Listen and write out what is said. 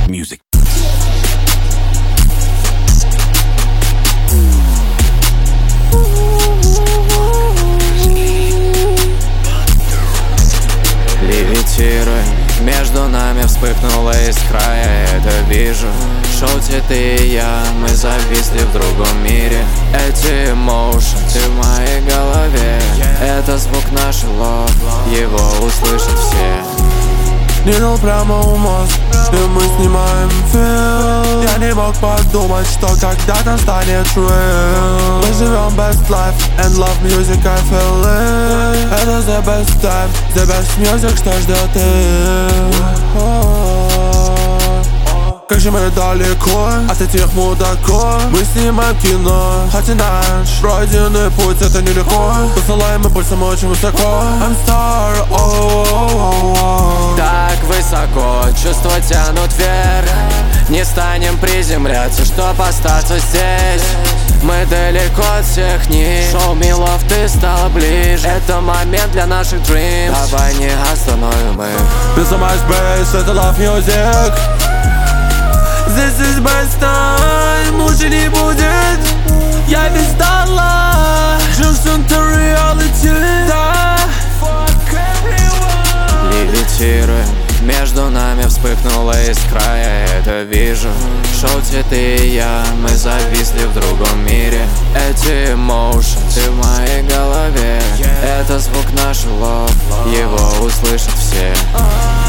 Music. Левитируем, между нами вспыхнула искра, я это вижу. Шоу «Цветы» и я, мы зависли в другом мире. Эти эмоушен, ты в моей голове. Это звук наших лоб, его услышат все. Нырнул прямо в мозг, и мы снимаем фильм. Я не мог подумать, что когда-то станет real. Мы живем best life and love music, I feel it. Это the best time, the best music, что ждет их. Как же мы далеко от этих мудаков. Мы снимаем кино, хоть и наш пройденный путь, это нелегко. Посылаем импульсом очень высоко. I'm star, Так высоко, чувства тянут вверх. Не станем приземляться, чтоб остаться здесь. Мы далеко от всех них. Шоу «Милов», ты стала ближе. Это момент для наших dreams. Давай не остановим их. This is my space, это love music. This is best time, лучше не будет. Я без долла, Junction to reality, да. Левитируем, между нами вспыхнула искра, я это вижу. Шоу «Цветы» и я, мы зависли в другом мире. Эти эмоушен, ты в моей голове. Это звук наших лоб, его услышат все.